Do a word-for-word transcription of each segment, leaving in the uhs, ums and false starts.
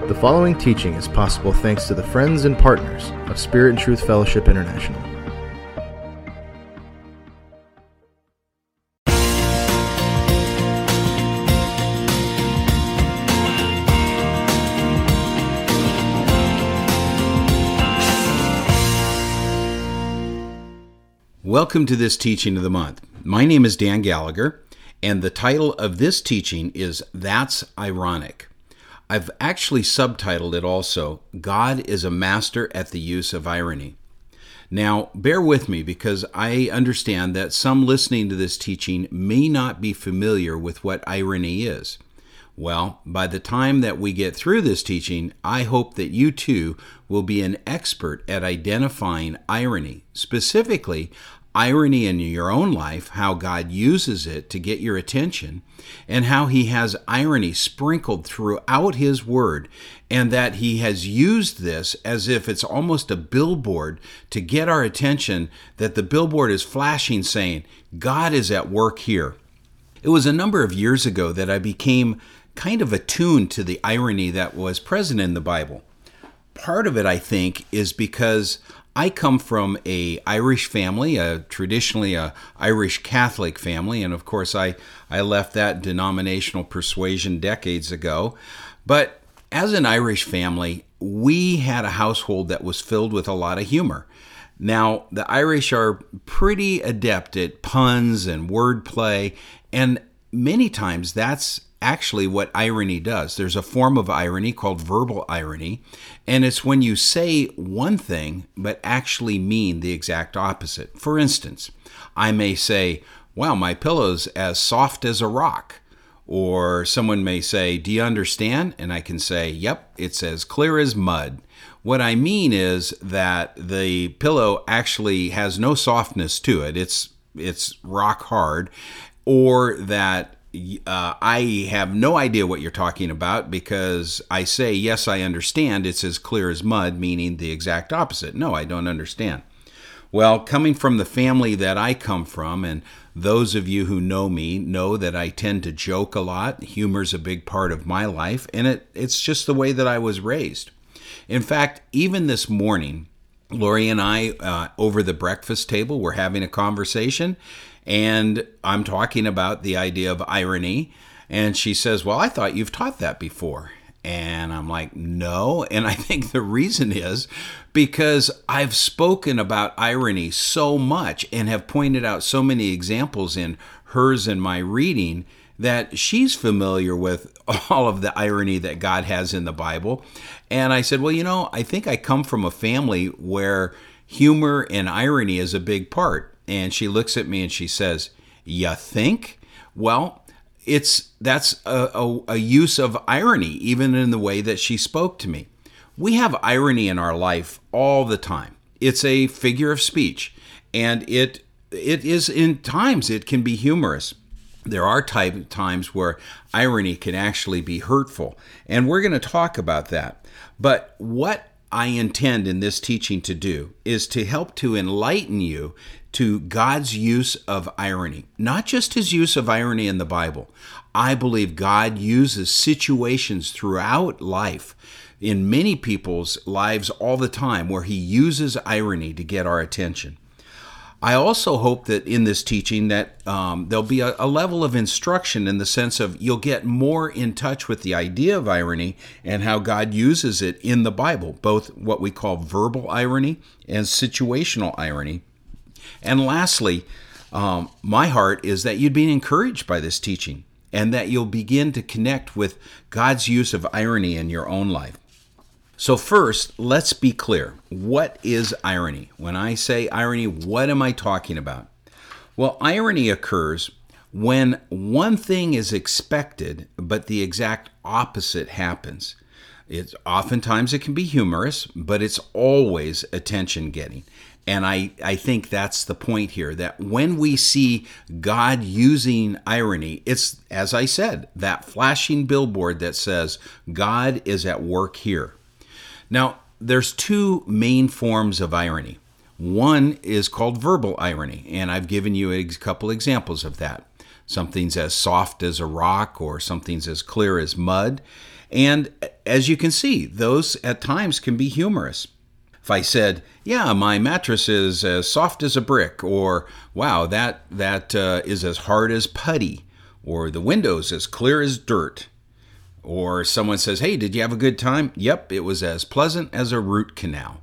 The following teaching is possible thanks to the friends and partners of Spirit and Truth Fellowship International. Welcome to this teaching of the month. My name is Dan Gallagher, and the title of this teaching is That's Ironic. I've actually subtitled it also, God is a Master at the Use of Irony. Now, bear with me because I understand that some listening to this teaching may not be familiar with what irony is. Well, by the time that we get through this teaching, I hope that you too will be an expert at identifying irony, specifically irony in your own life, how God uses it to get your attention, and how He has irony sprinkled throughout His Word, and that He has used this as if it's almost a billboard to get our attention, that the billboard is flashing saying, God is at work here. It was a number of years ago that I became kind of attuned to the irony that was present in the Bible. Part of it, I think, is because I come from a Irish family, a traditionally a Irish Catholic family, and of course I, I left that denominational persuasion decades ago. But as an Irish family, we had a household that was filled with a lot of humor. Now, the Irish are pretty adept at puns and wordplay, and many times that's actually what irony does. There's a form of irony called verbal irony, and it's when you say one thing but actually mean the exact opposite. For instance, I may say, wow, my pillow's as soft as a rock. Or someone may say, do you understand? And I can say, yep, it's as clear as mud. What I mean is that the pillow actually has no softness to it. It's it's rock hard. Or that Uh, I have no idea what you're talking about because I say, yes, I understand. It's as clear as mud, meaning the exact opposite. No, I don't understand. Well, coming from the family that I come from, and those of you who know me know that I tend to joke a lot. Humor's a big part of my life, and it, it's just the way that I was raised. In fact, even this morning, Lori and I, uh, over the breakfast table, we're having a conversation, and I'm talking about the idea of irony, and she says, well, I thought you've taught that before. And I'm like, no. And I think the reason is because I've spoken about irony so much and have pointed out so many examples in hers and my reading that she's familiar with all of the irony that God has in the Bible. And I said, well, you know, I think I come from a family where humor and irony is a big part. And she looks at me and she says, you think? Well, it's that's a, a, a use of irony, even in the way that she spoke to me. We have irony in our life all the time. It's a figure of speech, and it it is in times it can be humorous. There are type, times where irony can actually be hurtful, and we're going to talk about that. But what I intend in this teaching to do is to help to enlighten you to God's use of irony, not just His use of irony in the Bible. I believe God uses situations throughout life, in many people's lives all the time, where He uses irony to get our attention. I also hope that in this teaching that um, there'll be a, a level of instruction in the sense of you'll get more in touch with the idea of irony and how God uses it in the Bible, both what we call verbal irony and situational irony. And lastly, um, my heart is that you'd be encouraged by this teaching and that you'll begin to connect with God's use of irony in your own life. So first, let's be clear. What is irony? When I say irony, what am I talking about? Well, irony occurs when one thing is expected, but the exact opposite happens. It's oftentimes it can be humorous, but it's always attention-getting. And I, I think that's the point here, that when we see God using irony, it's, as I said, that flashing billboard that says, God is at work here. Now, there's two main forms of irony. One is called verbal irony, and I've given you a couple examples of that. Something's as soft as a rock, or something's as clear as mud. And as you can see, those at times can be humorous. If I said, yeah, my mattress is as soft as a brick, or wow, that, that uh, is as hard as putty, or the window's as clear as dirt, or someone says, hey, did you have a good time? Yep, it was as pleasant as a root canal.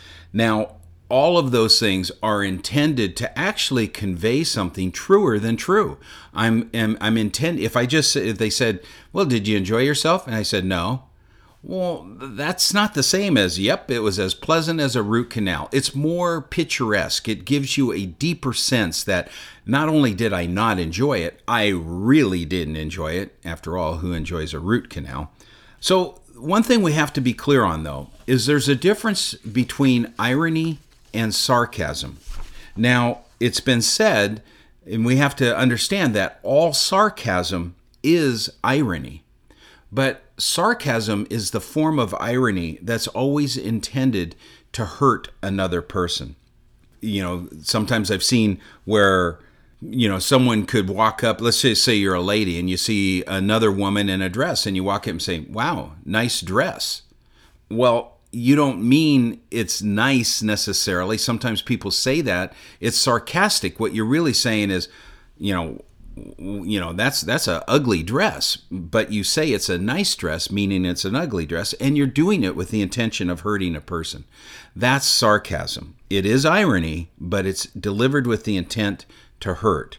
Now, all of those things are intended to actually convey something truer than true. I'm am, I'm intend. If I just if they said, well, did you enjoy yourself? And I said, no. Well, that's not the same as, yep, it was as pleasant as a root canal. It's more picturesque. It gives you a deeper sense that not only did I not enjoy it, I really didn't enjoy it. After all, who enjoys a root canal? So one thing we have to be clear on, though, is there's a difference between irony and sarcasm. Now, it's been said, and we have to understand that all sarcasm is irony. But sarcasm is the form of irony that's always intended to hurt another person. You know, sometimes I've seen where, you know, someone could walk up, let's just say you're a lady and you see another woman in a dress and you walk up and say, wow, nice dress. Well, you don't mean it's nice necessarily. Sometimes people say that. It's sarcastic. What you're really saying is, you know, you know, that's that's a ugly dress, but you say it's a nice dress, meaning it's an ugly dress, and you're doing it with the intention of hurting a person. That's sarcasm. It is irony, but it's delivered with the intent to hurt.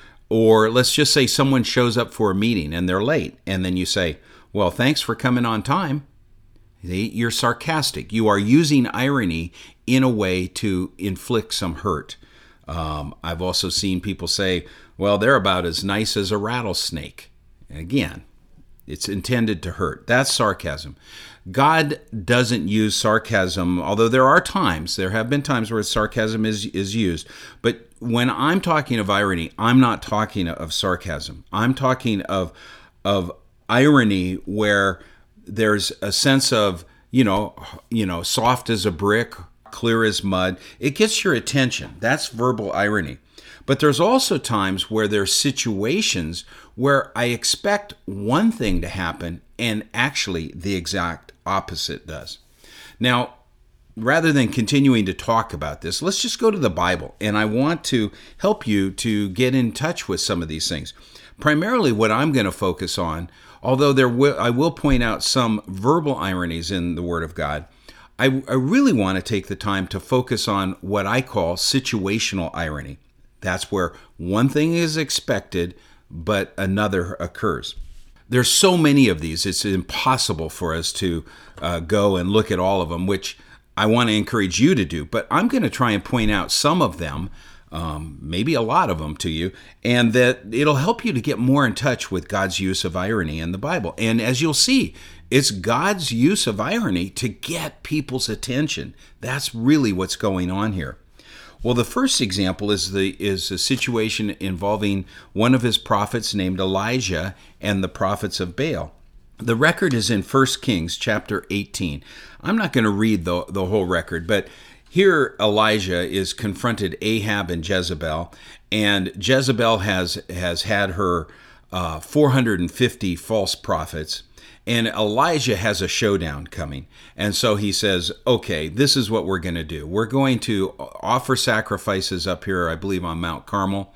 Or let's just say someone shows up for a meeting and they're late, and then you say, well, thanks for coming on time. You're sarcastic. You are using irony in a way to inflict some hurt. Um, I've also seen people say, well, they're about as nice as a rattlesnake. And again, it's intended to hurt. That's sarcasm. God doesn't use sarcasm, although there are times, there have been times where sarcasm is, is used. But when I'm talking of irony, I'm not talking of sarcasm. I'm talking of, of irony where there's a sense of, you know, you know, soft as a brick, clear as mud. It gets your attention. That's verbal irony. But there's also times where there's situations where I expect one thing to happen and actually the exact opposite does. Now, rather than continuing to talk about this, let's just go to the Bible. And I want to help you to get in touch with some of these things. Primarily what I'm going to focus on, although there will, I will point out some verbal ironies in the Word of God, I, I really want to take the time to focus on what I call situational irony. That's where one thing is expected, but another occurs. There's so many of these, it's impossible for us to uh, go and look at all of them, which I want to encourage you to do. But I'm going to try and point out some of them, um, maybe a lot of them to you, and that it'll help you to get more in touch with God's use of irony in the Bible. And as you'll see, it's God's use of irony to get people's attention. That's really what's going on here. Well, the first example is the is a situation involving one of his prophets named Elijah and the prophets of Baal. The record is in First Kings chapter eighteen. I'm not going to read the, the whole record, but here Elijah is confronted Ahab and Jezebel, and Jezebel has, has had her uh, four hundred fifty false prophets, and Elijah has a showdown coming. And so he says, okay, this is what we're going to do. We're going to offer sacrifices up here, I believe, on Mount Carmel.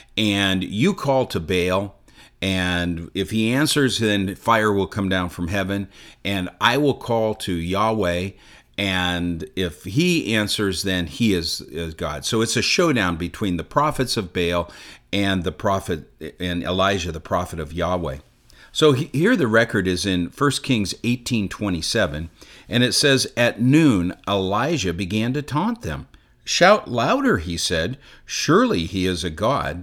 And you call to Baal. And if he answers, then fire will come down from heaven. And I will call to Yahweh. And if he answers, then he is, is God. So it's a showdown between the prophets of Baal and the prophet and Elijah, the prophet of Yahweh. So here the record is in First Kings eighteen twenty-seven, and it says, at noon Elijah began to taunt them. Shout louder, he said, surely he is a god.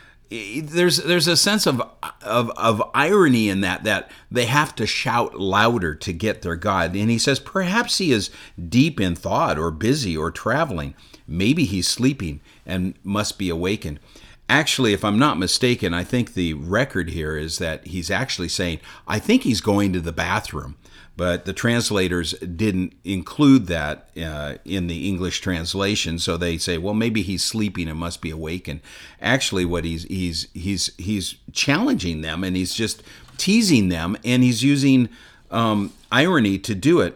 There's there's a sense of, of of irony in that, that they have to shout louder to get their God. And he says, perhaps he is deep in thought or busy or traveling. Maybe he's sleeping and must be awakened. Actually, if I'm not mistaken, I think the record here is that he's actually saying, I think he's going to the bathroom. But the translators didn't include that uh, in the English translation, so they say, well, maybe he's sleeping and must be awakened. Actually, what he's he's he's he's challenging them, and he's just teasing them, and he's using um, irony to do it.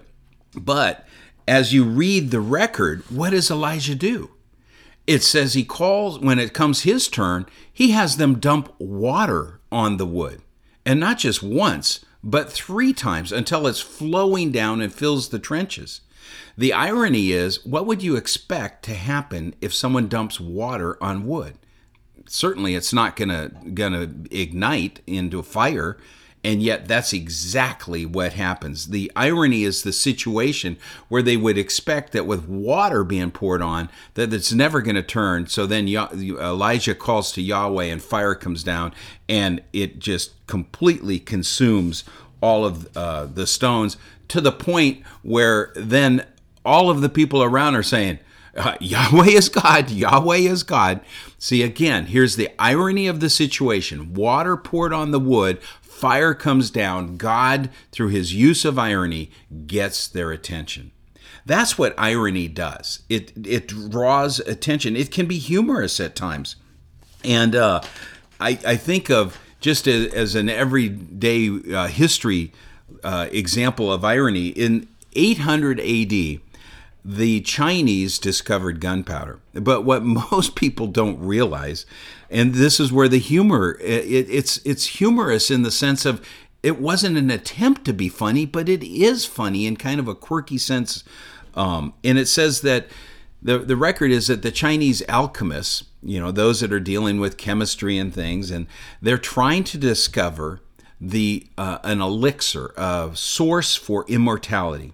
But as you read the record, what does Elijah do? It says he calls, when it comes his turn, he has them dump water on the wood. And not just once, but three times until it's flowing down and fills the trenches. The irony is, what would you expect to happen if someone dumps water on wood? Certainly it's not gonna gonna ignite into a fire, and yet that's exactly what happens. The irony is the situation where they would expect that with water being poured on, that it's never going to turn. So then Elijah calls to Yahweh and fire comes down and it just completely consumes all of uh, the stones, to the point where then all of the people around are saying, Uh, Yahweh is God, Yahweh is God. See, again, here's the irony of the situation. Water poured on the wood, fire comes down. God, through his use of irony, gets their attention. That's what irony does. It it draws attention. It can be humorous at times. And uh, I, I think of, just as, as an everyday uh, history uh, example of irony, in eight hundred A D, the Chinese discovered gunpowder. But what most people don't realize, and this is where the humor, it, it's it's humorous in the sense of it wasn't an attempt to be funny, but it is funny in kind of a quirky sense. Um, and it says that the the record is that the Chinese alchemists, you know, those that are dealing with chemistry and things, and they're trying to discover the uh, an elixir, a source for immortality.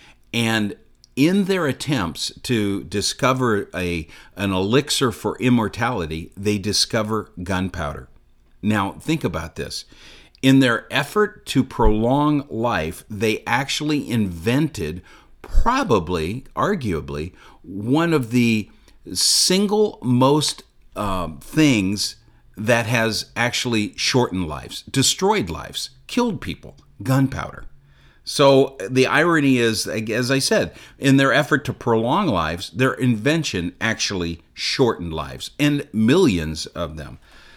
And in their attempts to discover a an elixir for immortality, they discover gunpowder. Now, think about this. In their effort to prolong life, they actually invented, probably, arguably, one of the single most uh, things that has actually shortened lives, destroyed lives, killed people: gunpowder. So the irony is, as I said, in their effort to prolong lives, their invention actually shortened lives, and millions of them.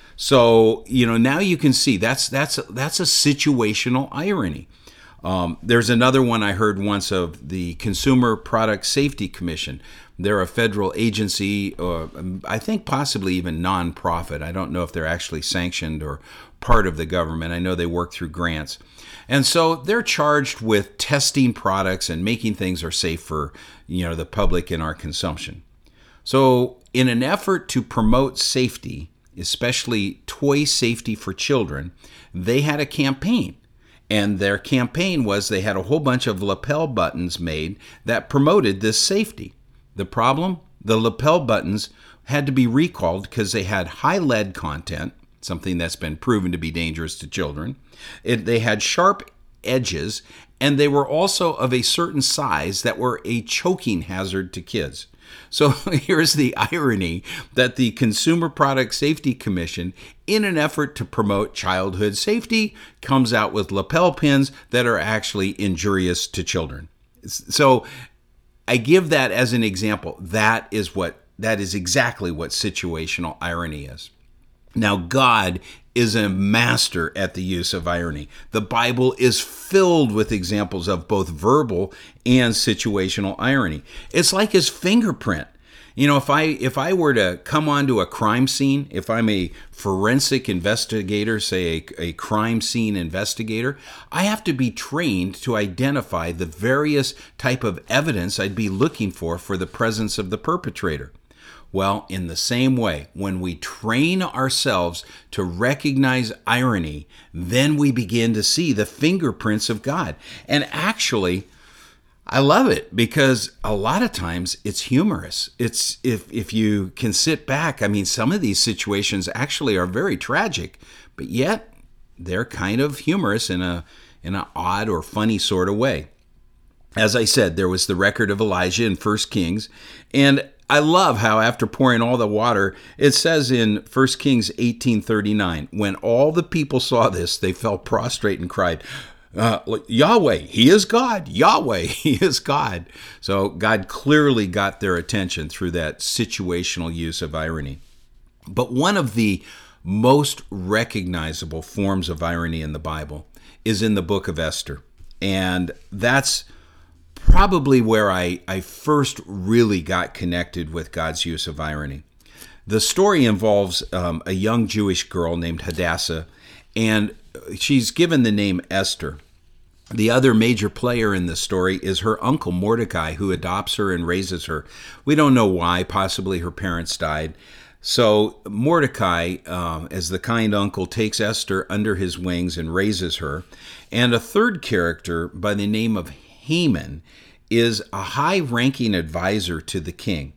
So, you know, now you can see that's that's that's a situational irony. Um, there's another one I heard once of the Consumer Product Safety Commission. They're a federal agency, or I think possibly even nonprofit. I don't know if they're actually sanctioned or part of the government. I know they work through grants. And so they're charged with testing products and making things are safe for, you know, the public in our consumption. So in an effort to promote safety, especially toy safety for children, they had a campaign. And their campaign was they had a whole bunch of lapel buttons made that promoted this safety. The problem? The lapel buttons had to be recalled because they had high lead content, something that's been proven to be dangerous to children. It, they had sharp edges, and they were also of a certain size that were a choking hazard to kids. So here's the irony that the Consumer Product Safety Commission, in an effort to promote childhood safety, comes out with lapel pins that are actually injurious to children. So I give that as an example. That is what that is exactly what situational irony is. Now, God is a master at the use of irony. The Bible is filled with examples of both verbal and situational irony. It's like his fingerprint. You know, if I if I were to come onto a crime scene, if I'm a forensic investigator, say a, a crime scene investigator, I have to be trained to identify the various type of evidence I'd be looking for for the presence of the perpetrator. Well, in the same way, when we train ourselves to recognize irony, then we begin to see the fingerprints of God. And actually, I love it because a lot of times it's humorous. It's if if you can sit back, I mean, some of these situations actually are very tragic, but yet they're kind of humorous in a in an odd or funny sort of way. As I said, there was the record of Elijah in First Kings, and I love how after pouring all the water, it says in First Kings eighteen thirty-nine, when all the people saw this, they fell prostrate and cried, uh, Yahweh, he is God. Yahweh, he is God. So God clearly got their attention through that situational use of irony. But one of the most recognizable forms of irony in the Bible is in the book of Esther. And that's probably where I, I first really got connected with God's use of irony. The story involves um, a young Jewish girl named Hadassah, and she's given the name Esther. The other major player in the story is her uncle Mordecai, who adopts her and raises her. We don't know why. Possibly her parents died. So Mordecai, um, as the kind uncle, takes Esther under his wings and raises her. And a third character by the name of Haman is a high-ranking advisor to the king.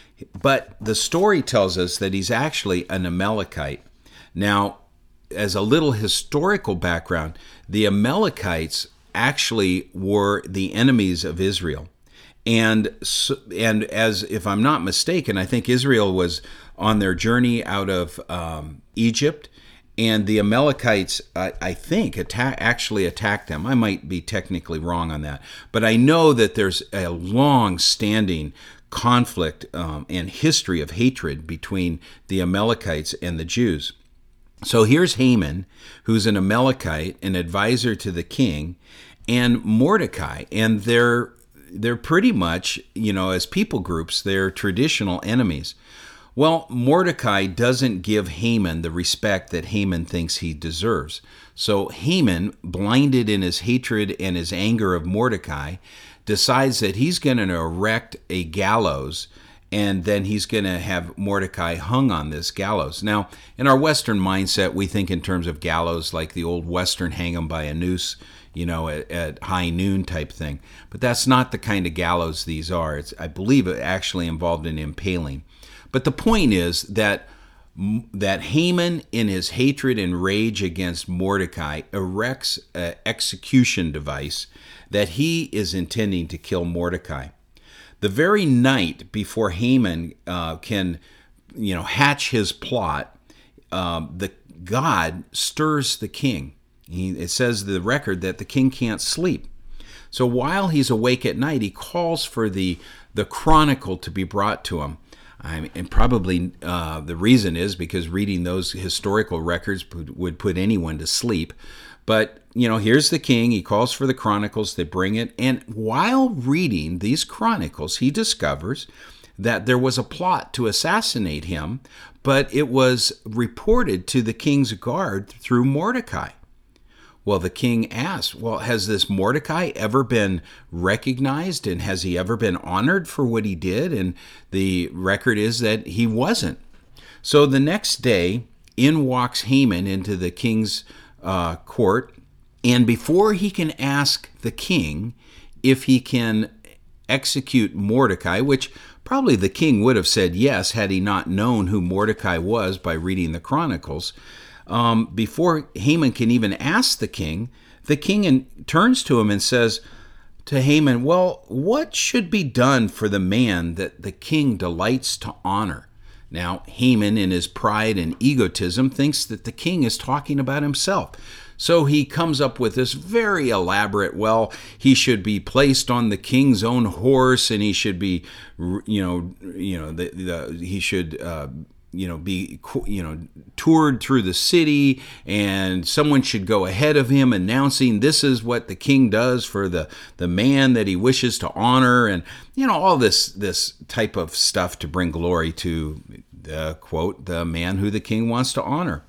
But the story tells us that he's actually an Amalekite. Now, as a little historical background, the Amalekites actually were the enemies of Israel. And and as if I'm not mistaken, I think Israel was on their journey out of um, Egypt, and the Amalekites, I, I think, attack, actually attacked them. I might be technically wrong on that, but I know that there's a long-standing conflict um, and history of hatred between the Amalekites and the Jews. So here's Haman, who's an Amalekite, an advisor to the king, and Mordecai, and they're they're pretty much, you know, as people groups, they're traditional enemies. Well, Mordecai doesn't give Haman the respect that Haman thinks he deserves. So Haman, blinded in his hatred and his anger of Mordecai, decides that he's going to erect a gallows, and then he's going to have Mordecai hung on this gallows. Now, in our Western mindset, we think in terms of gallows like the old Western hang 'em by a noose, you know, at, at high noon type thing. But that's not the kind of gallows these are. It's, I believe it actually involved an impaling. But the point is that that Haman, in his hatred and rage against Mordecai, erects an execution device that he is intending to kill Mordecai. The very night before Haman uh, can, you know, hatch his plot, um, the God stirs the king. He, it says the record that the king can't sleep. So while he's awake at night, he calls for the the chronicle to be brought to him. I mean, and probably uh, the reason is because reading those historical records would put anyone to sleep. But, you know, here's the king. He calls for the chronicles. They bring it. And while reading these chronicles, he discovers that there was a plot to assassinate him, but it was reported to the king's guard through Mordecai. Well, the king asked, well, has this Mordecai ever been recognized, and has he ever been honored for what he did? And the record is that he wasn't. So the next day, in walks Haman into the king's uh, court, and before he can ask the king if he can execute Mordecai, which probably the king would have said yes had he not known who Mordecai was by reading the chronicles, Um, before Haman can even ask the king, the king in, turns to him and says to Haman, well, what should be done for the man that the king delights to honor? Now, Haman, in his pride and egotism, thinks that the king is talking about himself. So he comes up with this very elaborate, well, he should be placed on the king's own horse, and he should be, you know, you know, the, the he should, uh, you know, be, you know, toured through the city, and someone should go ahead of him announcing this is what the king does for the, the man that he wishes to honor, and, you know, all this, this type of stuff to bring glory to, the quote, the man who the king wants to honor.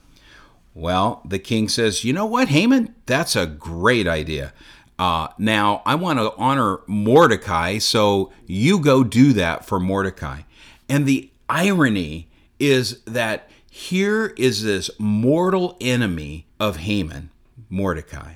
Well, the king says, you know what, Haman, that's a great idea. Uh, now, I want to honor Mordecai, so you go do that for Mordecai. And the irony is that here is this mortal enemy of Haman, Mordecai,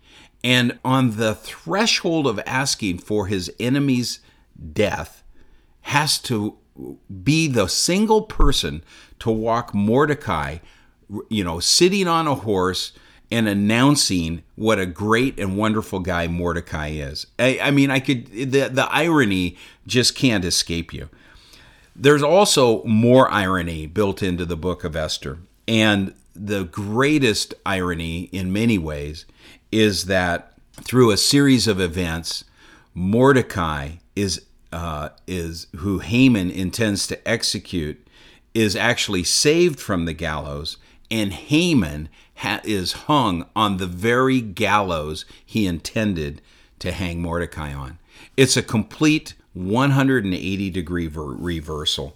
and on the threshold of asking for his enemy's death has to be the single person to walk Mordecai, you know, sitting on a horse and announcing what a great and wonderful guy Mordecai is. I, I mean, I could, the, the irony just can't escape you. There's also more irony built into the book of Esther. And the greatest irony in many ways is that through a series of events, Mordecai is uh, is who Haman intends to execute is actually saved from the gallows, and Haman ha- is hung on the very gallows he intended to hang Mordecai on. It's a complete one hundred eighty degree ver- reversal.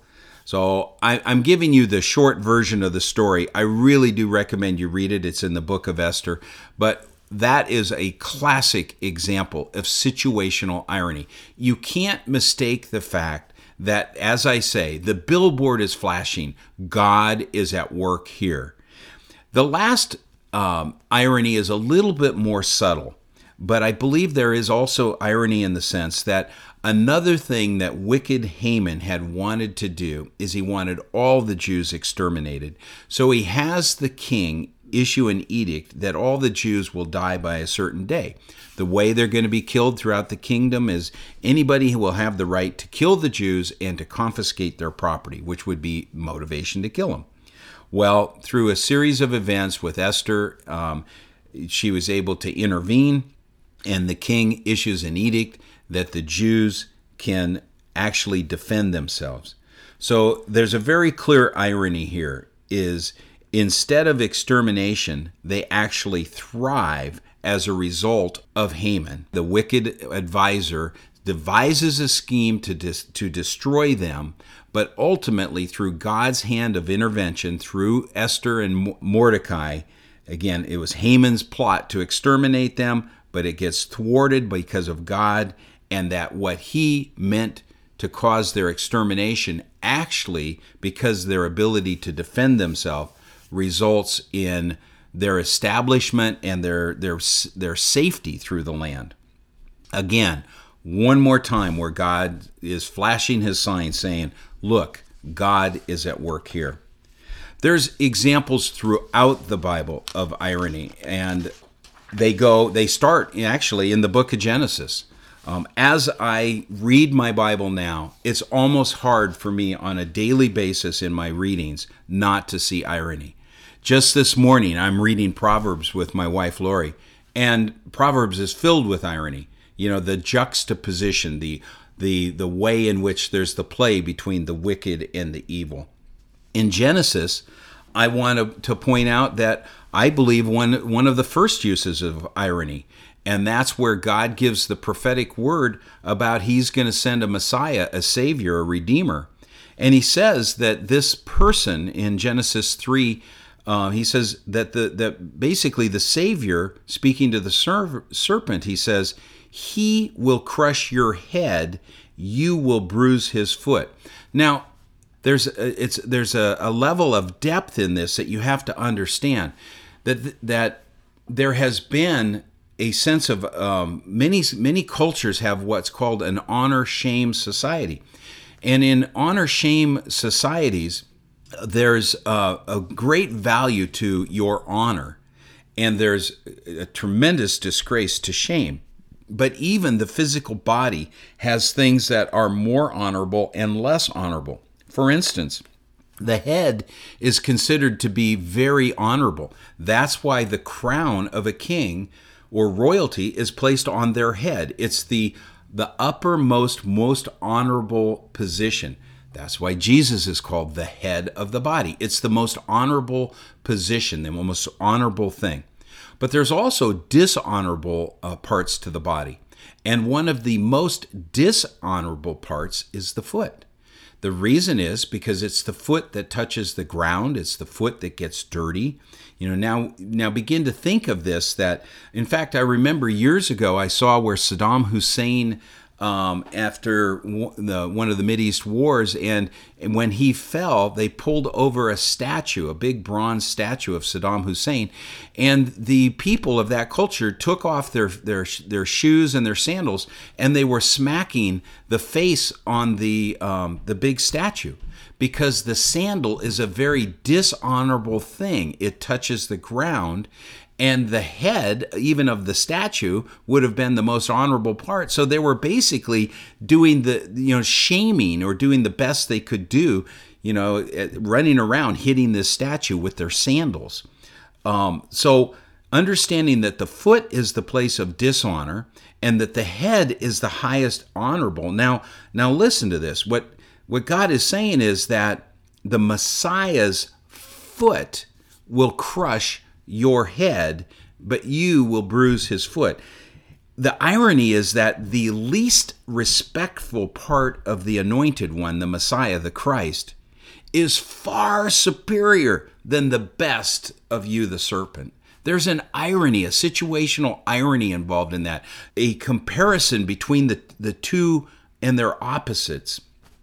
So I, I'm giving you the short version of the story. I really do recommend you read it. It's in the book of Esther. But that is a classic example of situational irony. You can't mistake the fact that, as I say, the billboard is flashing. God is at work here. The last um, irony is a little bit more subtle, but I believe there is also irony in the sense that another thing that wicked Haman had wanted to do is he wanted all the Jews exterminated. So he has the king issue an edict that all the Jews will die by a certain day. The way they're going to be killed throughout the kingdom is anybody who will have the right to kill the Jews and to confiscate their property, which would be motivation to kill them. Well, through a series of events with Esther, um, she was able to intervene, and the king issues an edict that the Jews can actually defend themselves. So there's a very clear irony here, is instead of extermination, they actually thrive as a result of Haman. The wicked advisor devises a scheme to dis- to destroy them, but ultimately through God's hand of intervention, through Esther and Mordecai, again, it was Haman's plot to exterminate them, but it gets thwarted because of God, and that what he meant to cause their extermination actually, because their ability to defend themselves, results in their establishment and their their their safety through the land. Again, one more time where God is flashing his sign saying, look, God is at work here. There's examples throughout the Bible of irony, and they go, they start actually in the book of Genesis. Um, as I read my Bible now, it's almost hard for me on a daily basis in my readings not to see irony. Just this morning, I'm reading Proverbs with my wife, Lori, and Proverbs is filled with irony. You know, the juxtaposition, the the the way in which there's the play between the wicked and the evil. In Genesis, I want to, to point out that I believe one one of the first uses of irony, and that's where God gives the prophetic word about he's going to send a Messiah, a Savior, a Redeemer. And he says that this person in Genesis three, uh, he says that the that basically the Savior, speaking to the ser- serpent, he says, he will crush your head, you will bruise his foot. Now, there's a, it's there's a, a level of depth in this that you have to understand, that that there has been a sense of um, many many cultures have what's called an honor-shame society, and in honor-shame societies, there's a, a great value to your honor, and there's a tremendous disgrace to shame. But even the physical body has things that are more honorable and less honorable. For instance, the head is considered to be very honorable. That's why the crown of a king or royalty is placed on their head. It's the, the uppermost, most honorable position. That's why Jesus is called the head of the body. It's the most honorable position, the most honorable thing. But there's also dishonorable uh, parts to the body. And one of the most dishonorable parts is the foot. The reason is because it's the foot that touches the ground. It's the foot that gets dirty. You know, now, now begin to think of this, that, in fact, I remember years ago I saw where Saddam Hussein, um, after the, one of the Mideast wars, and, and when he fell, they pulled over a statue, a big bronze statue of Saddam Hussein, and the people of that culture took off their, their, their shoes and their sandals, and they were smacking the face on the, um, the big statue, because the sandal is a very dishonorable thing. It touches the ground, and the head, even of the statue, would have been the most honorable part. So they were basically doing the, you know, shaming or doing the best they could do, you know, running around hitting this statue with their sandals. Um, so understanding that the foot is the place of dishonor and that the head is the highest honorable. Now, now listen to this. What what God is saying is that the Messiah's foot will crush your head, but you will bruise his foot. The irony is that the least respectful part of the Anointed One, the Messiah, the Christ, is far superior than the best of you, the serpent. There's an irony, a situational irony involved in that, a comparison between the, the two and their opposites.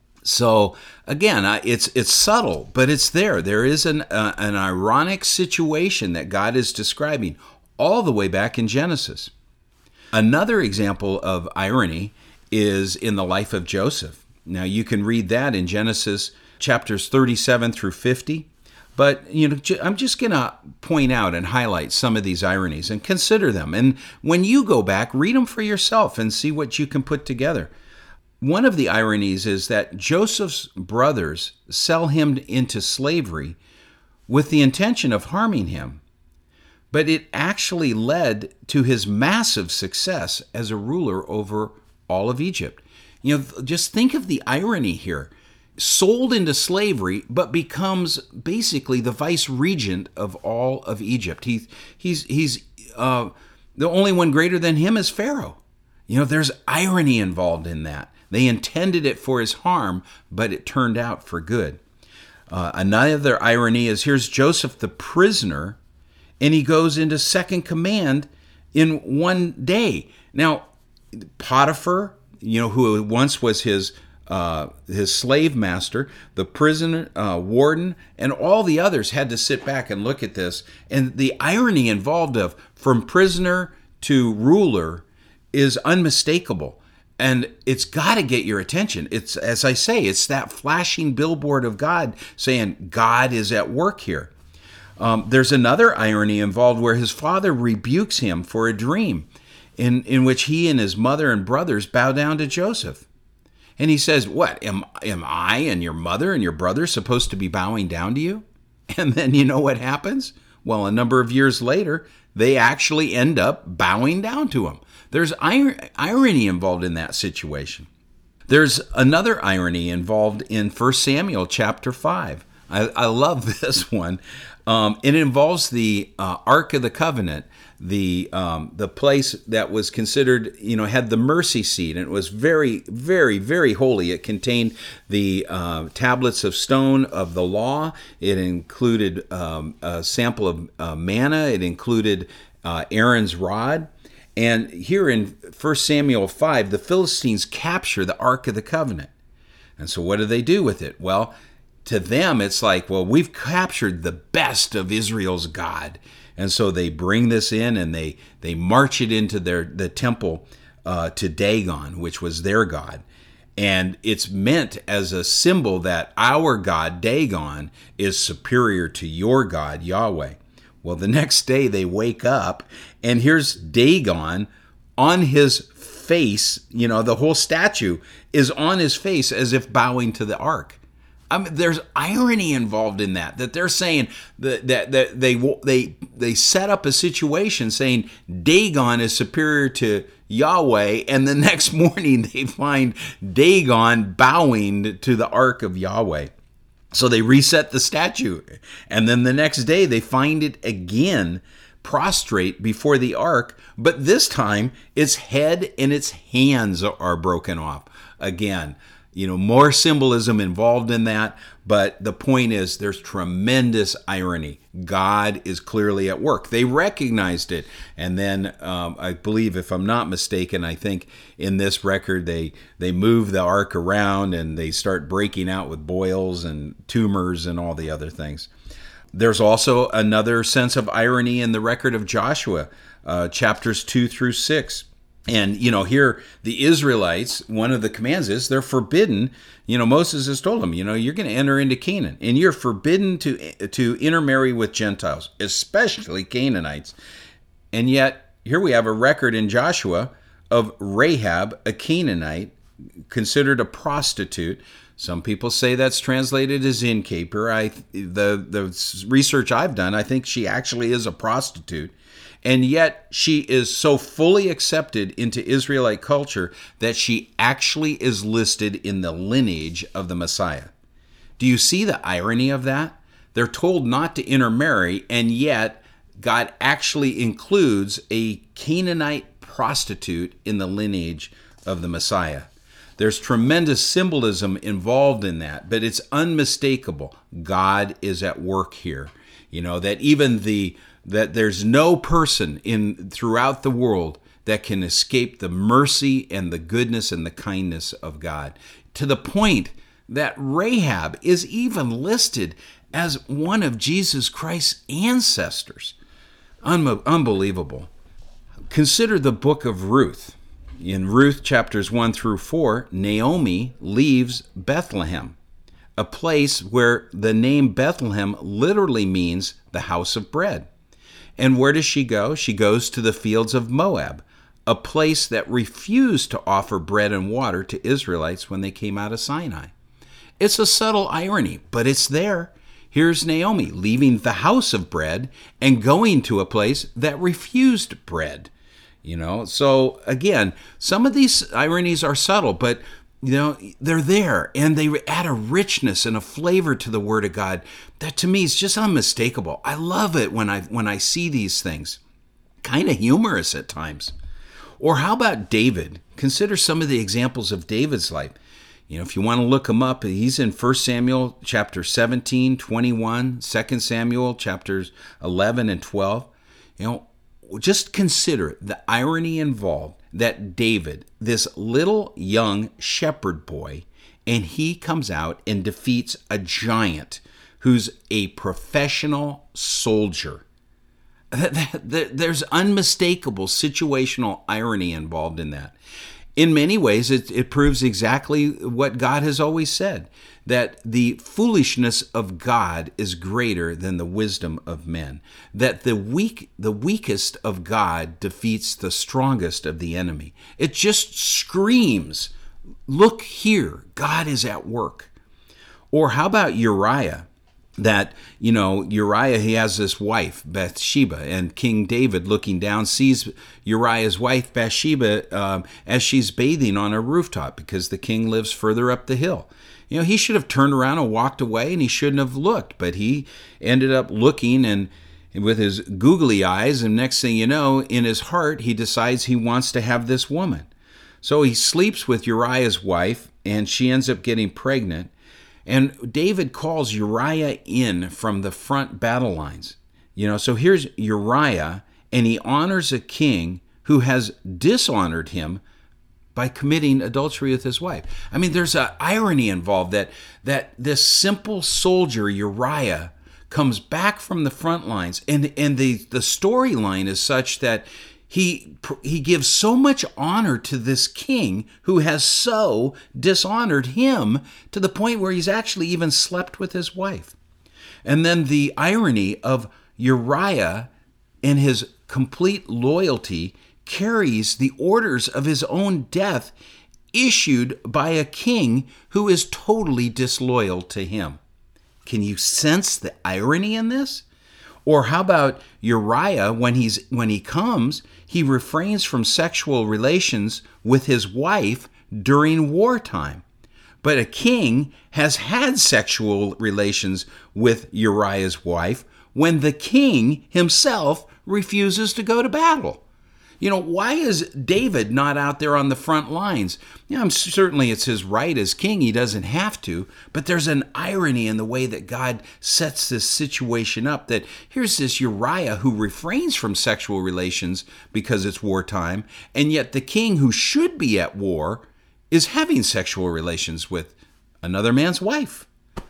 So again, it's it's subtle, but it's there. There is an uh, an ironic situation that God is describing all the way back in Genesis. Another example of irony is in the life of Joseph. Now you can read that in Genesis chapters thirty-seven through fifty. But you know, I'm just going to point out and highlight some of these ironies and consider them. And when you go back, read them for yourself and see what you can put together. One of the ironies is that Joseph's brothers sell him into slavery with the intention of harming him. But it actually led to his massive success as a ruler over all of Egypt. You know, just think of the irony here. Sold into slavery, but becomes basically the vice regent of all of Egypt. He, he's he's uh, the only one greater than him is Pharaoh. You know, there's irony involved in that. They intended it for his harm, but it turned out for good. Uh, another irony is here's Joseph the prisoner, and he goes into second command in one day. Now, Potiphar, you know, who once was his uh, his slave master, the prison uh, warden, and all the others had to sit back and look at this. And the irony involved of from prisoner to ruler is unmistakable. And it's got to get your attention. It's, as I say, it's that flashing billboard of God saying God is at work here. Um, there's another irony involved where his father rebukes him for a dream in, in which he and his mother and brothers bow down to Joseph. And he says, what, am, am I and your mother and your brothers supposed to be bowing down to you? And then you know what happens? Well, a number of years later, they actually end up bowing down to him. There's irony involved in that situation. There's another irony involved in First Samuel chapter five. I, I love this one. Um, it involves the uh, Ark of the Covenant, the um, the place that was considered, you know, had the mercy seat, and it was very, very, very holy. It contained the uh, tablets of stone of the law. It included um, a sample of uh, manna. It included uh, Aaron's rod. And here in First Samuel five, the Philistines capture the Ark of the Covenant. And so what do they do with it? Well, to them, it's like, well, we've captured the best of Israel's God. And so they bring this in and they they march it into their the temple uh, to Dagon, which was their god. And it's meant as a symbol that our God, Dagon, is superior to your God, Yahweh. Well, the next day they wake up and here's Dagon on his face. You know, the whole statue is on his face as if bowing to the ark. I mean, there's irony involved in that, that they're saying that, that, that they, they, they set up a situation saying Dagon is superior to Yahweh, and the next morning they find Dagon bowing to the ark of Yahweh. So they reset the statue, and then the next day they find it again prostrate before the ark, but this time its head and its hands are broken off. Again, you know, more symbolism involved in that, but the point is there's tremendous irony. God is clearly at work. They recognized it, and then um, I believe, if I'm not mistaken, I think in this record they they move the ark around and they start breaking out with boils and tumors and all the other things. There's also another sense of irony in the record of Joshua, uh, chapters two through six. And, you know, here the Israelites, one of the commands is they're forbidden. You know, Moses has told them, you know, you're going to enter into Canaan and you're forbidden to to intermarry with Gentiles, especially Canaanites. And yet here we have a record in Joshua of Rahab, a Canaanite, considered a prostitute. Some people say that's translated as innkeeper. I the the research I've done, I think she actually is a prostitute. And yet she is so fully accepted into Israelite culture that she actually is listed in the lineage of the Messiah. Do you see the irony of that? They're told not to intermarry, and yet God actually includes a Canaanite prostitute in the lineage of the Messiah. There's tremendous symbolism involved in that, but it's unmistakable. God is at work here. You know, that even the that there's no person in throughout the world that can escape the mercy and the goodness and the kindness of God, to the point that Rahab is even listed as one of Jesus Christ's ancestors. Un- unbelievable. Consider the book of Ruth. In Ruth chapters one through four, Naomi leaves Bethlehem, a place where the name Bethlehem literally means the house of bread. And where does she go? She goes to the fields of Moab, a place that refused to offer bread and water to Israelites when they came out of Sinai. It's a subtle irony, but it's there. Here's Naomi leaving the house of bread and going to a place that refused bread. You know, so again, some of these ironies are subtle, but you know, they're there, and they add a richness and a flavor to the Word of God that to me is just unmistakable. I love it when I when I see these things. Kind of humorous at times. Or how about David? Consider some of the examples of David's life. You know, if you want to look him up, he's in First Samuel chapter seventeen, twenty-one, Second Samuel chapters eleven and twelve. You know, just consider the irony involved that David, this little young shepherd boy, and he comes out and defeats a giant who's a professional soldier. There's unmistakable situational irony involved in that. In many ways, it, it proves exactly what God has always said, that the foolishness of God is greater than the wisdom of men, that the weak, the weakest of God defeats the strongest of the enemy. It just screams, look here, God is at work. Or how about Uriah? That, you know, Uriah, he has this wife, Bathsheba, and King David, looking down, sees Uriah's wife, Bathsheba, um, as she's bathing on a rooftop because the king lives further up the hill. You know, he should have turned around and walked away, and he shouldn't have looked, but he ended up looking and with his googly eyes, and next thing you know, in his heart, he decides he wants to have this woman. So he sleeps with Uriah's wife, and she ends up getting pregnant. And David calls Uriah in from the front battle lines. You know, so here's Uriah, and he honors a king who has dishonored him by committing adultery with his wife. I mean, there's an irony involved that that this simple soldier, Uriah, comes back from the front lines, and, and the, the storyline is such that He he gives so much honor to this king who has so dishonored him to the point where he's actually even slept with his wife. And then the irony of Uriah and his complete loyalty carries the orders of his own death issued by a king who is totally disloyal to him. Can you sense the irony in this? Or how about Uriah, when he's when he comes, he refrains from sexual relations with his wife during wartime. But a king has had sexual relations with Uriah's wife when the king himself refuses to go to battle. You know, why is David not out there on the front lines? Yeah, I'm, certainly it's his right as king. He doesn't have to. But there's an irony in the way that God sets this situation up, that here's this Uriah who refrains from sexual relations because it's wartime, and yet the king who should be at war is having sexual relations with another man's wife.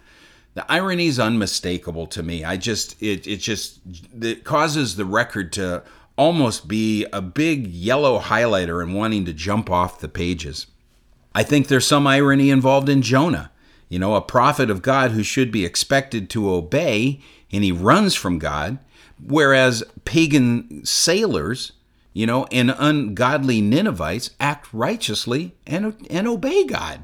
The irony is unmistakable to me. I just, it, it just, it causes the record to almost be a big yellow highlighter and wanting to jump off the pages. I think there's some irony involved in Jonah, you know, a prophet of God who should be expected to obey, and he runs from God, whereas pagan sailors, you know, and ungodly Ninevites act righteously and, and obey God.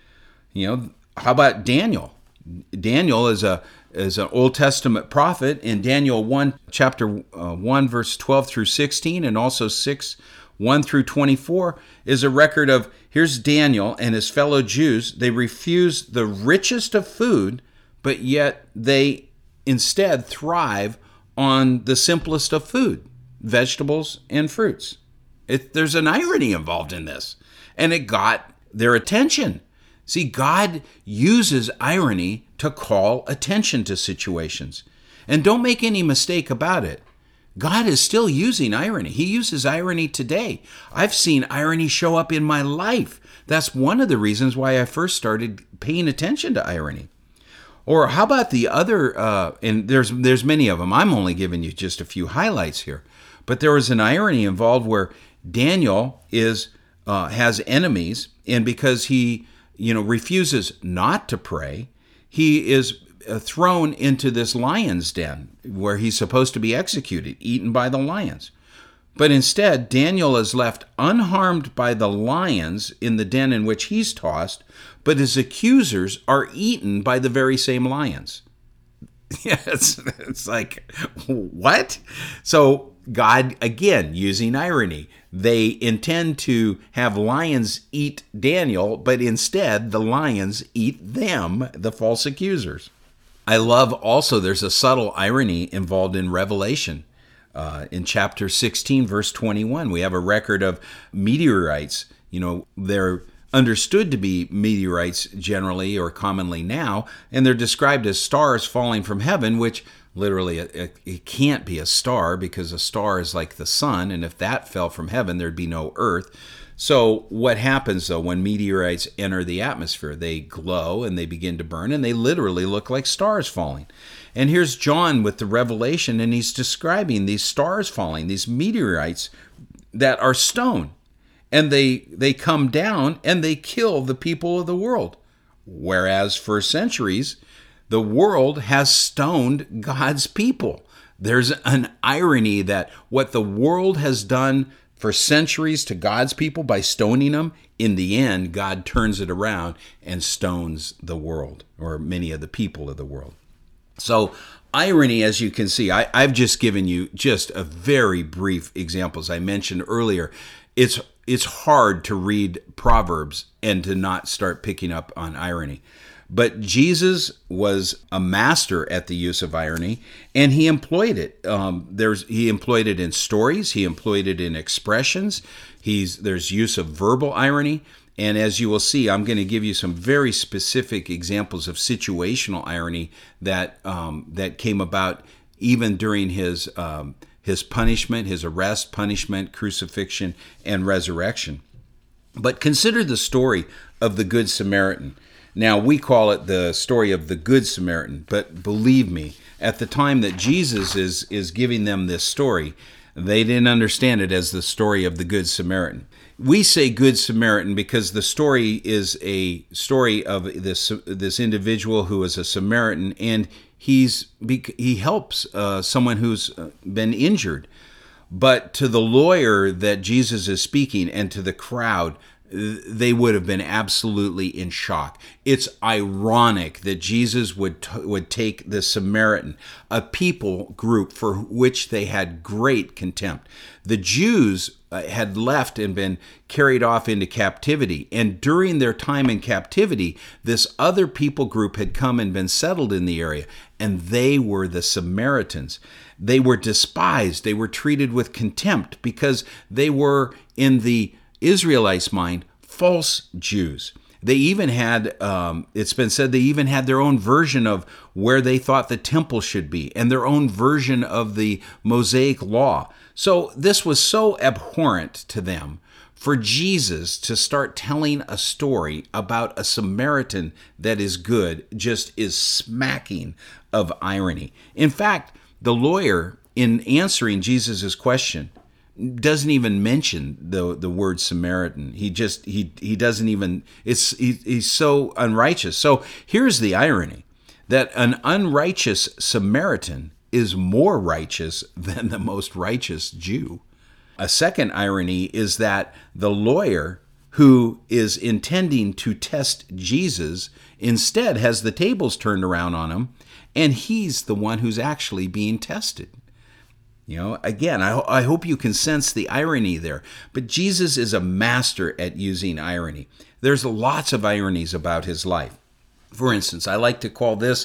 You know, how about Daniel? Daniel is a is an Old Testament prophet. In Daniel one, chapter uh, one, verse twelve through sixteen, and also six, one through twenty-four, is a record of, here's Daniel and his fellow Jews. They refuse the richest of food, but yet they instead thrive on the simplest of food, vegetables and fruits. It, there's an irony involved in this, and it got their attention. See, God uses irony to call attention to situations. And don't make any mistake about it. God is still using irony. He uses irony today. I've seen irony show up in my life. That's one of the reasons why I first started paying attention to irony. Or how about the other, uh, and there's there's many of them. I'm only giving you just a few highlights here. But there was an irony involved where Daniel is uh, has enemies, and because he you know refuses not to pray, he is thrown into this lion's den where he's supposed to be executed, eaten by the lions. But instead, Daniel is left unharmed by the lions in the den in which he's tossed, but his accusers are eaten by the very same lions. Yeah, it's, it's like, what? So God, again, using irony. They intend to have lions eat Daniel, but instead the lions eat them, the false accusers. I love also there's a subtle irony involved in Revelation. Uh, in chapter sixteen, verse twenty-one, we have a record of meteorites. You know, they're understood to be meteorites generally or commonly now, and they're described as stars falling from heaven, which literally it, it can't be a star because a star is like the sun, and if that fell from heaven, there'd be no earth. So what happens, though, when meteorites enter the atmosphere? They glow and they begin to burn, and they literally look like stars falling. And here's John with the revelation, and he's describing these stars falling, these meteorites that are stone. And they they come down and they kill the people of the world. Whereas for centuries, the world has stoned God's people. There's an irony that what the world has done for centuries to God's people by stoning them, in the end, God turns it around and stones the world, or many of the people of the world. So irony, as you can see, I, I've just given you just a very brief example. As I mentioned earlier, it's it's hard to read Proverbs and to not start picking up on irony. But Jesus was a master at the use of irony, and he employed it. Um, there's he employed it in stories. He employed it in expressions. He's there's use of verbal irony. And as you will see, I'm going to give you some very specific examples of situational irony that um, that came about even during his um, his punishment, his arrest, punishment, crucifixion, and resurrection. But consider the story of the Good Samaritan. Now, we call it the story of the Good Samaritan, but believe me, at the time that Jesus is, is giving them this story, they didn't understand it as the story of the Good Samaritan. We say Good Samaritan because the story is a story of this this individual who is a Samaritan, and he's he helps uh, someone who's been injured. But to the lawyer that Jesus is speaking and to the crowd, they would have been absolutely in shock. It's ironic that Jesus would t- would take the Samaritan, a people group for which they had great contempt. The Jews uh, had left and been carried off into captivity, and during their time in captivity, this other people group had come and been settled in the area, and they were the Samaritans. They were despised. They were treated with contempt because they were, in the Israelites' mind, false Jews. They even had, um, it's been said, they even had their own version of where they thought the temple should be and their own version of the Mosaic law. So this was so abhorrent to them for Jesus to start telling a story about a Samaritan that is good just is smacking of irony. In fact, the lawyer, in answering Jesus' question, doesn't even mention the the word Samaritan. He just he he doesn't even. It's he, he's so unrighteous. So here's the irony: that an unrighteous Samaritan is more righteous than the most righteous Jew. A second irony is that the lawyer who is intending to test Jesus instead has the tables turned around on him, and he's the one who's actually being tested. You know, again, I, I hope you can sense the irony there. But Jesus is a master at using irony. There's lots of ironies about his life. For instance, I like to call this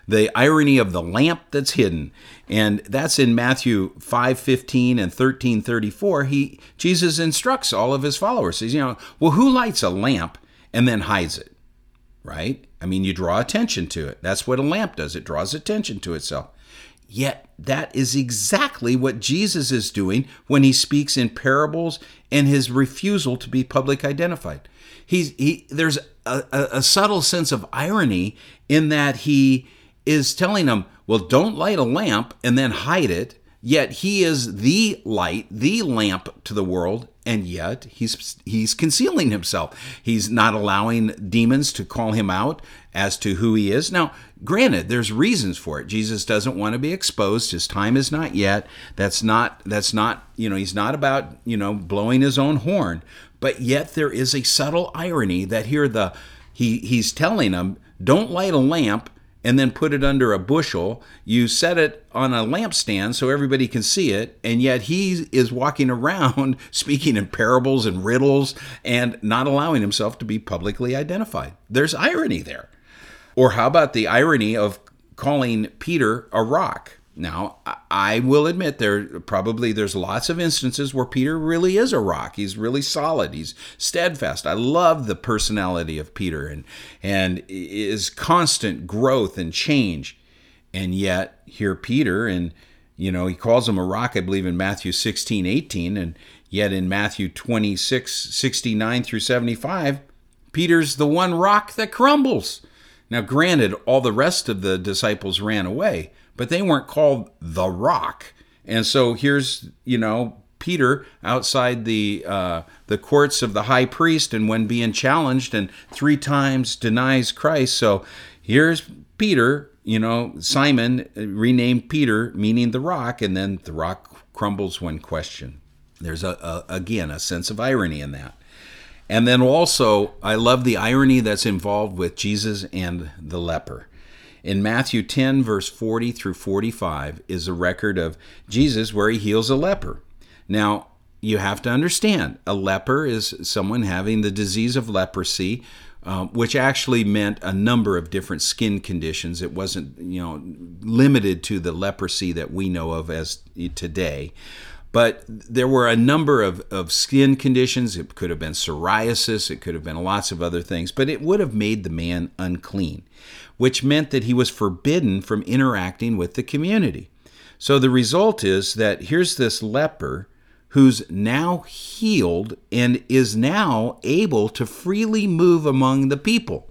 The irony of the lamp that's hidden. And that's in Matthew five fifteen and thirteen thirty-four. He, Jesus instructs all of his followers. He says, you know, well, who lights a lamp and then hides it? Right? I mean, you draw attention to it. That's what a lamp does. It draws attention to itself. Yet that is exactly what Jesus is doing when he speaks in parables and his refusal to be public identified. He's, he, there's a, a, a subtle sense of irony in that he is telling them, well, don't light a lamp and then hide it. Yet he is the light, the lamp to the world, and yet he's he's concealing himself. He's not allowing demons to call him out as to who he is. Now, granted, there's reasons for it. Jesus doesn't want to be exposed. His time is not yet. That's not that's not, you know, he's not about, you know, blowing his own horn. But yet there is a subtle irony that here the he he's telling them, don't light a lamp and then put it under a bushel. You set it on a lampstand so everybody can see it, and yet he is walking around speaking in parables and riddles and not allowing himself to be publicly identified. There's irony there. Or how about the irony of calling Peter a rock? Now, I will admit there probably there's lots of instances where Peter really is a rock. He's really solid. He's steadfast. I love the personality of Peter and and his constant growth and change. And yet here Peter, and you know, he calls him a rock, I believe, in Matthew sixteen, eighteen, and yet in Matthew twenty-six, sixty-nine through seventy-five, Peter's the one rock that crumbles. Now, granted, all the rest of the disciples ran away, but they weren't called the rock. And so here's, you know, Peter outside the uh, the courts of the high priest, and when being challenged, and three times denies Christ. So here's Peter, you know, Simon renamed Peter, meaning the rock, and then the rock crumbles when questioned. There's, a, a again, a sense of irony in that. And then also, I love the irony that's involved with Jesus and the leper. In Matthew ten, verse forty through forty-five, is a record of Jesus where he heals a leper. Now, you have to understand, a leper is someone having the disease of leprosy, uh, which actually meant a number of different skin conditions. It wasn't, you know, limited to the leprosy that we know of as today. But there were a number of, of skin conditions. It could have been psoriasis. It could have been lots of other things. But it would have made the man unclean, which meant that he was forbidden from interacting with the community. So the result is that here's this leper who's now healed and is now able to freely move among the people.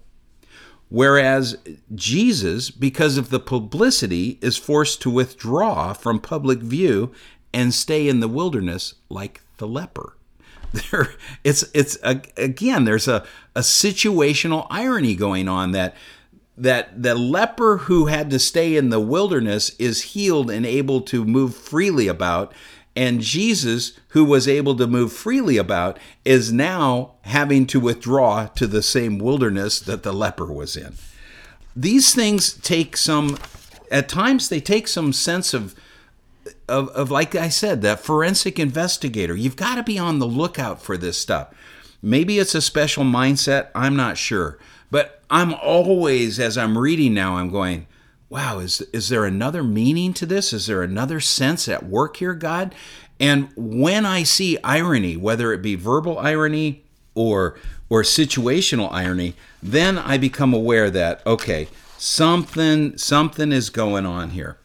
Whereas Jesus, because of the publicity, is forced to withdraw from public view and stay in the wilderness like the leper. There, it's it's again, there's a, a situational irony going on that that the leper who had to stay in the wilderness is healed and able to move freely about, and Jesus, who was able to move freely about, is now having to withdraw to the same wilderness that the leper was in. These things take some, at times they take some sense of Of, of, like I said, that forensic investigator. You've got to be on the lookout for this stuff. Maybe it's a special mindset. I'm not sure. But I'm always, as I'm reading now, I'm going, wow, is, is there another meaning to this? Is there another sense at work here, God? And when I see irony, whether it be verbal irony or, or situational irony, then I become aware that, okay, something, something is going on here.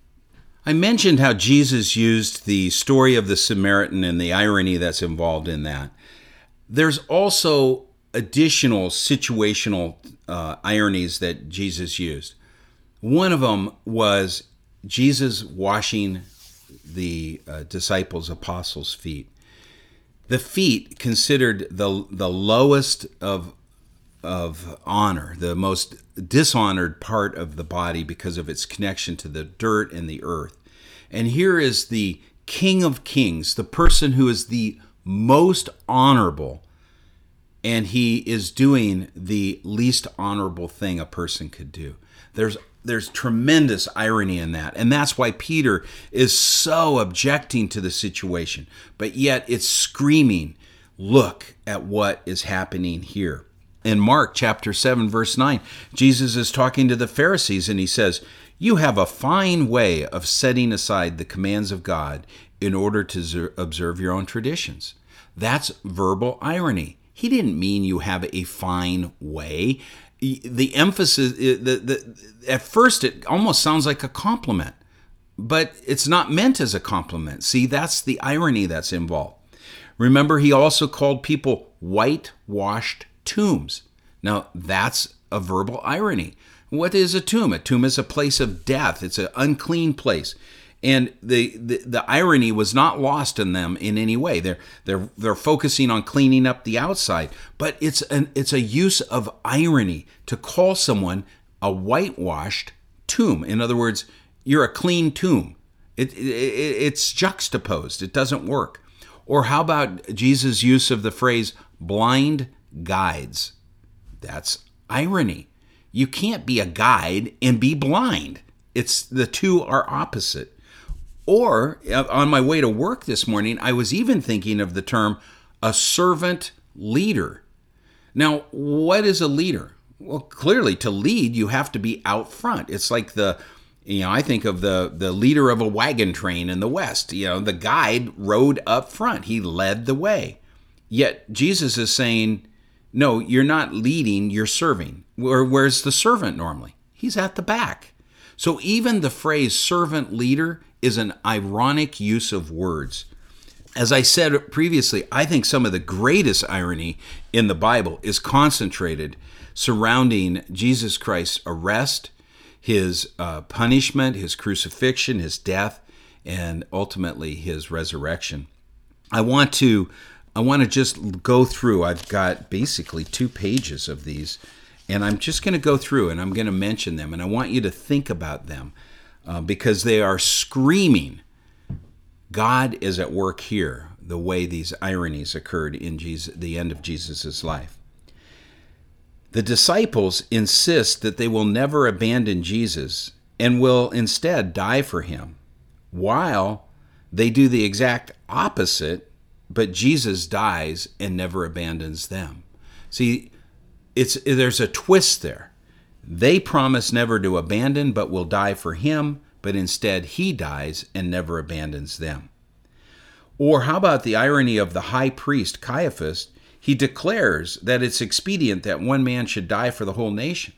I mentioned how Jesus used the story of the Samaritan and the irony that's involved in that. There's also additional situational uh, ironies that Jesus used. One of them was Jesus washing the uh, disciples' apostles' feet. The feet considered the the lowest of of honor, the most dishonored part of the body because of its connection to the dirt and the earth. And here is the King of Kings, the person who is the most honorable, and he is doing the least honorable thing a person could do. There's there's tremendous irony in that. And that's why Peter is so objecting to the situation. But yet it's screaming, look at what is happening here. In Mark chapter seven, verse nine, Jesus is talking to the Pharisees and he says, "You have a fine way of setting aside the commands of God in order to observe your own traditions." That's verbal irony. He didn't mean you have a fine way. The emphasis, the, the, at first it almost sounds like a compliment, but it's not meant as a compliment. See, that's the irony that's involved. Remember, he also called people whitewashed tombs. Now, that's a verbal irony. What is a tomb? A tomb is a place of death. It's an unclean place. And the, the, the irony was not lost in them in any way. They're they're they're focusing on cleaning up the outside, but it's an it's a use of irony to call someone a whitewashed tomb. In other words, you're a clean tomb. It, it it's juxtaposed. It doesn't work. Or how about Jesus' use of the phrase blind guides? That's irony. You can't be a guide and be blind. It's the two are opposite. Or on my way to work this morning, I was even thinking of the term a servant leader. Now, what is a leader? Well, clearly to lead, you have to be out front. It's like the, you know, I think of the, the leader of a wagon train in the West. You know, the guide rode up front. He led the way. Yet Jesus is saying, no, you're not leading, you're serving. Where, where's the servant normally? He's at the back. So even the phrase servant leader is an ironic use of words. As I said previously, I think some of the greatest irony in the Bible is concentrated surrounding Jesus Christ's arrest, his uh, punishment, his crucifixion, his death, and ultimately his resurrection. I want to I want to just go through. I've got basically two pages of these, and I'm just going to go through and I'm going to mention them, and I want you to think about them. Uh, because they are screaming, God is at work here, the way these ironies occurred in Jesus, the end of Jesus' life. The disciples insist that they will never abandon Jesus and will instead die for him, while they do the exact opposite, but Jesus dies and never abandons them. See, it's there's a twist there. They promise never to abandon, but will die for him, but instead he dies and never abandons them. Or how about the irony of the high priest, Caiaphas? He declares that it's expedient that one man should die for the whole nation.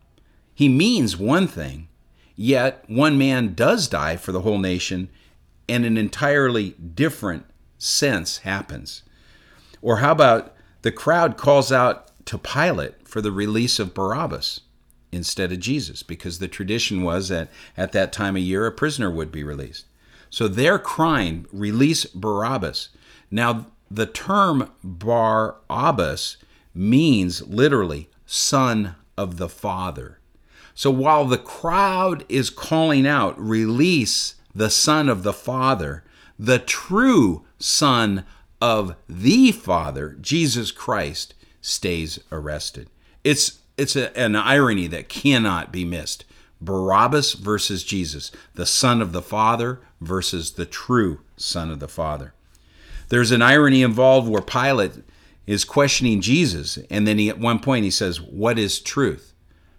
He means one thing, yet one man does die for the whole nation, and an entirely different sense happens. Or how about the crowd calls out to Pilate for the release of Barabbas instead of Jesus, because the tradition was that at that time of year a prisoner would be released. So they're crying, release Barabbas. Now, the term Barabbas means literally son of the Father. So while the crowd is calling out, release the Son of the Father, the true Son of the Father, Jesus Christ, stays arrested. It's It's a, an irony that cannot be missed. Barabbas versus Jesus, the Son of the Father versus the true Son of the Father. There's an irony involved where Pilate is questioning Jesus, and then he, at one point he says, "What is truth?"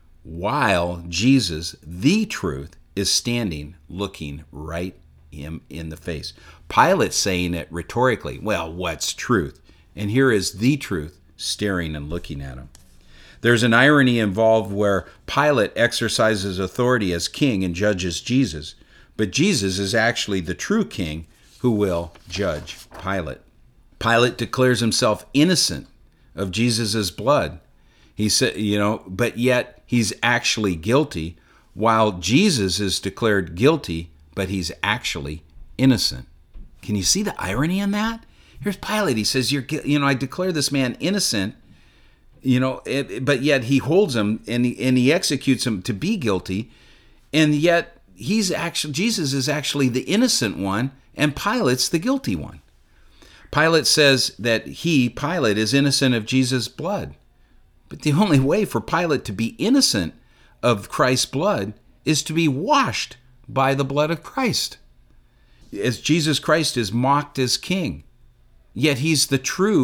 While Jesus, the truth, is standing looking right him in the face. Pilate saying it rhetorically, well, what's truth? And here is the truth staring and looking at him. There's an irony involved where Pilate exercises authority as king and judges Jesus, but Jesus is actually the true king who will judge Pilate. Pilate declares himself innocent of Jesus' blood. He said, you know, but yet he's actually guilty, while Jesus is declared guilty, but he's actually innocent. Can you see the irony in that? Here's Pilate. He says, "You're, you know, I declare this man innocent." You know, it, but yet he holds him and he, and he executes him to be guilty, and yet he's actually Jesus is actually the innocent one, and Pilate's the guilty one. Pilate says that he, Pilate, is innocent of Jesus' blood, but the only way for Pilate to be innocent of Christ's blood is to be washed by the blood of Christ. As Jesus Christ is mocked as king, yet he's the true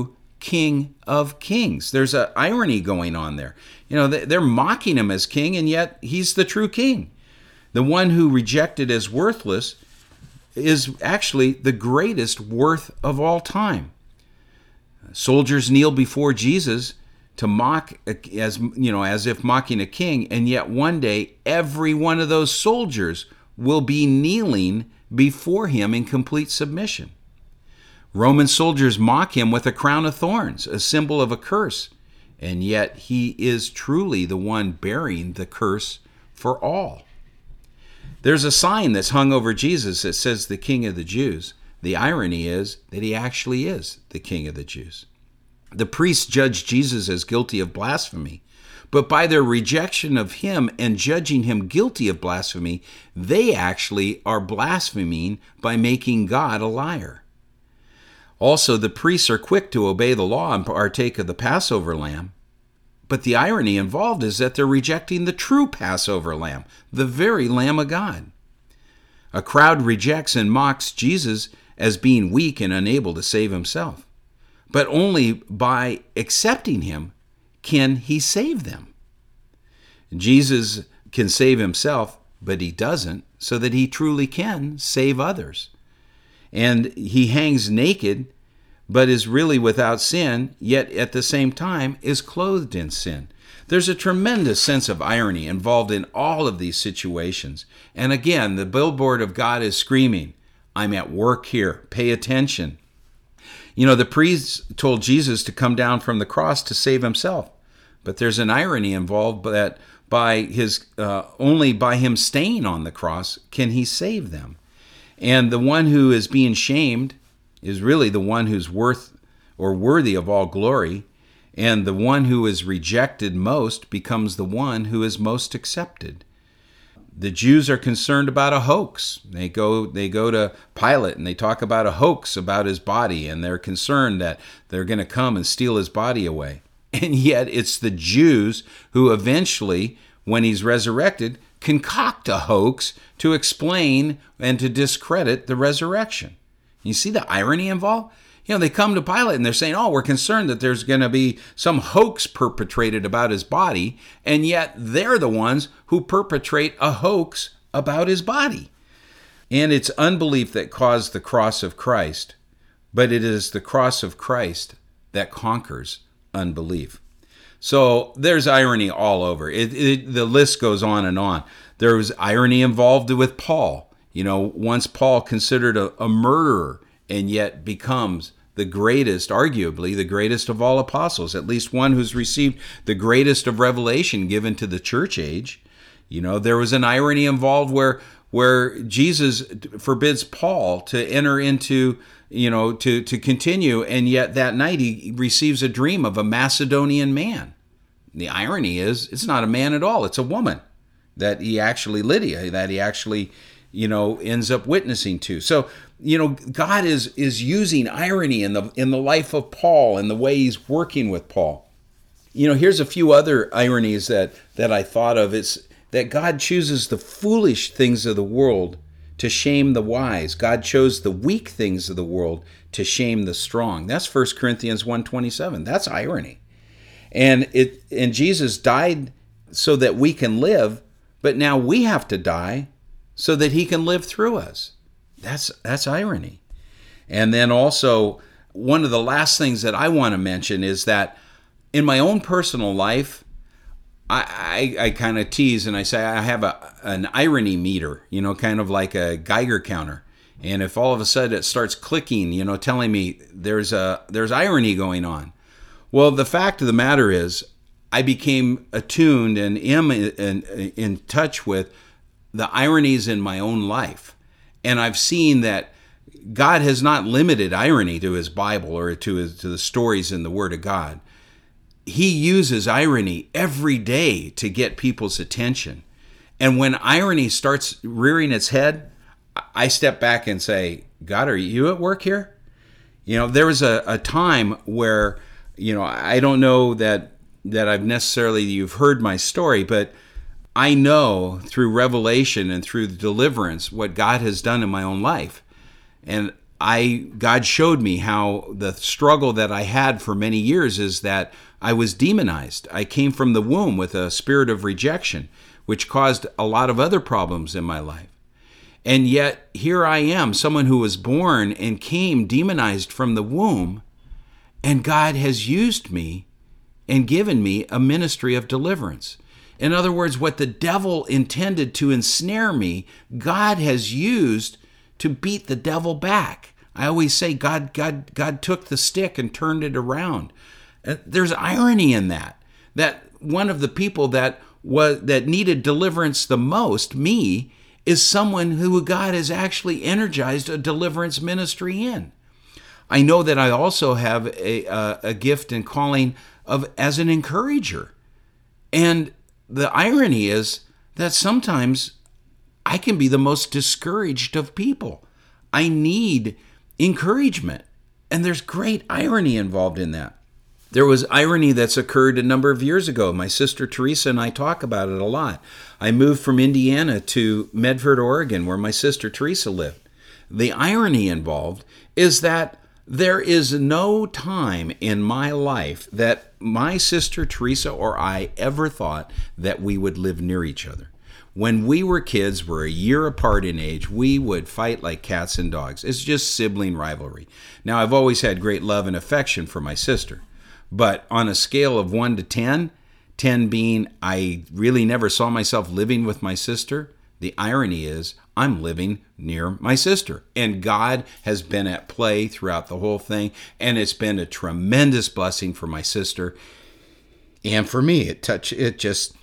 King of Kings. There's an irony going on there. You know, they're mocking him as king, and yet he's the true king. The one who rejected as worthless is actually the greatest worth of all time. Soldiers kneel before Jesus to mock, as you know, as if mocking a king, and yet one day every one of those soldiers will be kneeling before him in complete submission. Roman soldiers mock him with a crown of thorns, a symbol of a curse, and yet he is truly the one bearing the curse for all. There's a sign that's hung over Jesus that says the King of the Jews. The irony is that he actually is the King of the Jews. The priests judged Jesus as guilty of blasphemy, but by their rejection of him and judging him guilty of blasphemy, they actually are blaspheming by making God a liar. Also, the priests are quick to obey the law and partake of the Passover lamb, but the irony involved is that they're rejecting the true Passover lamb, the very Lamb of God. A crowd rejects and mocks Jesus as being weak and unable to save himself, but only by accepting him can he save them. Jesus can save himself, but he doesn't, so that he truly can save others. And he hangs naked, but is really without sin, yet at the same time is clothed in sin. There's a tremendous sense of irony involved in all of these situations. And again, the billboard of God is screaming, I'm at work here, pay attention. You know, the priests told Jesus to come down from the cross to save himself, but there's an irony involved that by his uh, only by him staying on the cross can he save them. And the one who is being shamed is really the one who's worth or worthy of all glory, and the one who is rejected most becomes the one who is most accepted. The Jews are concerned about a hoax. They go they go to Pilate and they talk about a hoax about his body, and they're concerned that they're going to come and steal his body away. And yet it's the Jews who eventually, when he's resurrected, concoct a hoax to explain and to discredit the resurrection. You see the irony involved? You know, they come to Pilate and they're saying, oh, we're concerned that there's going to be some hoax perpetrated about his body, and yet they're the ones who perpetrate a hoax about his body. And it's unbelief that caused the cross of Christ, but it is the cross of Christ that conquers unbelief. So there's irony all over. It, it, the list goes on and on. There was irony involved with Paul. You know, once Paul considered a, a murderer and yet becomes the greatest, arguably the greatest of all apostles, at least one who's received the greatest of revelation given to the church age. You know, there was an irony involved where where Jesus forbids Paul to enter into, you know, to, to continue, and yet that night he receives a dream of a Macedonian man. The irony is, it's not a man at all, it's a woman that he actually, Lydia, that he actually, you know, ends up witnessing to. So, you know, God is is using irony in the in the life of Paul and the way he's working with Paul. You know, here's a few other ironies that, that I thought of. It's that God chooses the foolish things of the world to shame the wise. God chose the weak things of the world to shame the strong. That's First Corinthians one twenty-seven. That's irony. And it and Jesus died so that we can live, but now we have to die so that he can live through us. That's that's irony. And then also, one of the last things that I want to mention is that in my own personal life, I, I, I kind of tease and I say I have a an irony meter, you know, kind of like a Geiger counter. And if all of a sudden it starts clicking, you know, telling me there's a there's irony going on. Well, the fact of the matter is, I became attuned and am in, in, in touch with the ironies in my own life. And I've seen that God has not limited irony to his Bible or to his, to the stories in the Word of God. He uses irony every day to get people's attention. And when irony starts rearing its head, I step back and say, God, are you at work here? You know, there was a, a time where, you know, I don't know that that I've necessarily, you've heard my story, but I know through revelation and through the deliverance what God has done in my own life. And I God showed me how the struggle that I had for many years is that I was demonized. I came from the womb with a spirit of rejection, which caused a lot of other problems in my life. And yet here I am, someone who was born and came demonized from the womb, and God has used me and given me a ministry of deliverance. In other words, what the devil intended to ensnare me, God has used to beat the devil back. I always say God, God, God took the stick and turned it around. There's irony in that. That one of the people that was that needed deliverance the most, me, is someone who God has actually energized a deliverance ministry in. I know that I also have a, a, a gift and calling of as an encourager. And the irony is that sometimes I can be the most discouraged of people. I need encouragement. And there's great irony involved in that. There was irony that's occurred a number of years ago. My sister Teresa and I talk about it a lot. I moved from Indiana to Medford, Oregon, where my sister Teresa lived. The irony involved is that there is no time in my life that my sister Teresa or I ever thought that we would live near each other. When we were kids, we're a year apart in age, we would fight like cats and dogs. It's just sibling rivalry. Now, I've always had great love and affection for my sister. But on a scale of one to ten, ten being I really never saw myself living with my sister, the irony is I'm living near my sister. And God has been at play throughout the whole thing. And it's been a tremendous blessing for my sister. And for me, it touch it just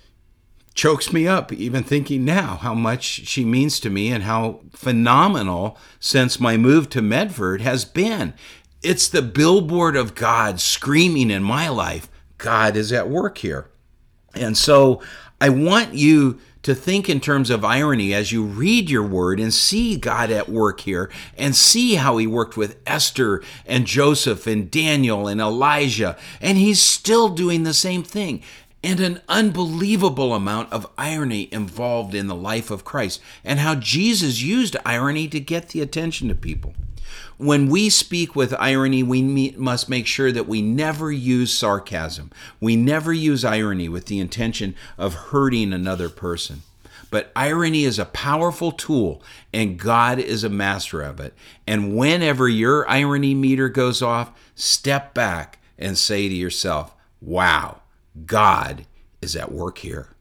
chokes me up even thinking now how much she means to me and how phenomenal since my move to Medford has been. It's the billboard of God screaming in my life, God is at work here. And so I want you to think in terms of irony as you read your word and see God at work here and see how he worked with Esther and Joseph and Daniel and Elijah. And he's still doing the same thing. And an unbelievable amount of irony involved in the life of Christ and how Jesus used irony to get the attention of people. When we speak with irony, we must make sure that we never use sarcasm. We never use irony with the intention of hurting another person. But irony is a powerful tool, and God is a master of it. And whenever your irony meter goes off, step back and say to yourself, wow, God is at work here.